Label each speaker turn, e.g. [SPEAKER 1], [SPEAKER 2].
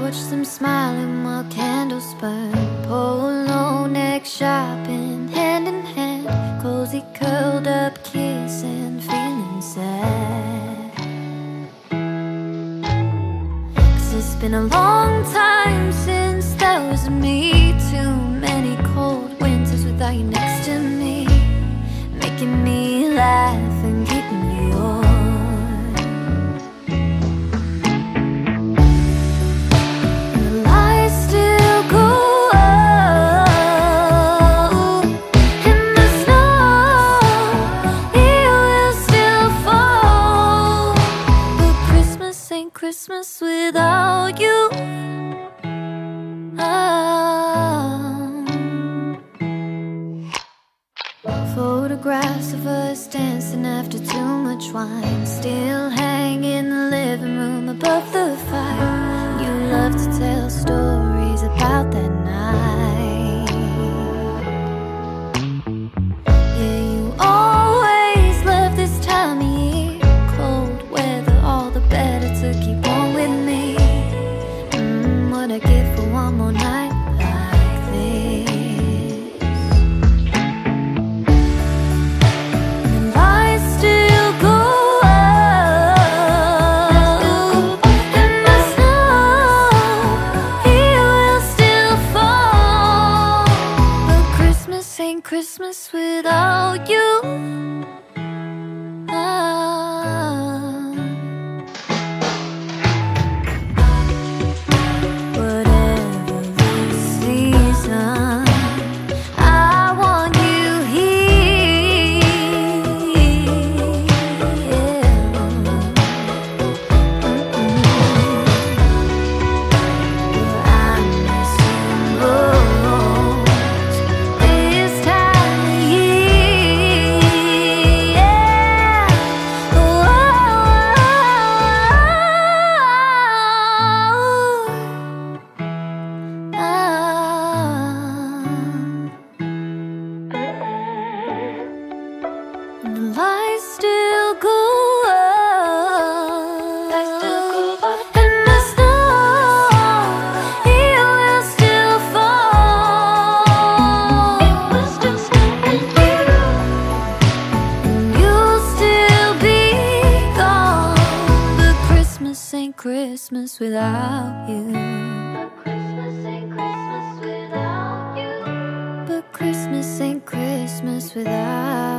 [SPEAKER 1] watch them smiling while candles burn. Polo neck shopping, hand in hand, cozy curled up kissing, feeling sad. 'Cause it's been a long time since there was me. Too many cold winters without you next to me, making me laugh and keeping me warm. Christmas without you. Photographs of us dancing after too much wine still hang in the living room above the fire. You love to tell stories about that night. Yeah, you always love this time of year, cold weather, all the better to keep on with me. What I give for one more night like this. The lights still go up, and the snow, it will still fall. But Christmas ain't Christmas without you. The lights still go up, and the snow, it will still fall. And you'll still be gone. But Christmas ain't Christmas without you. But Christmas ain't Christmas without you.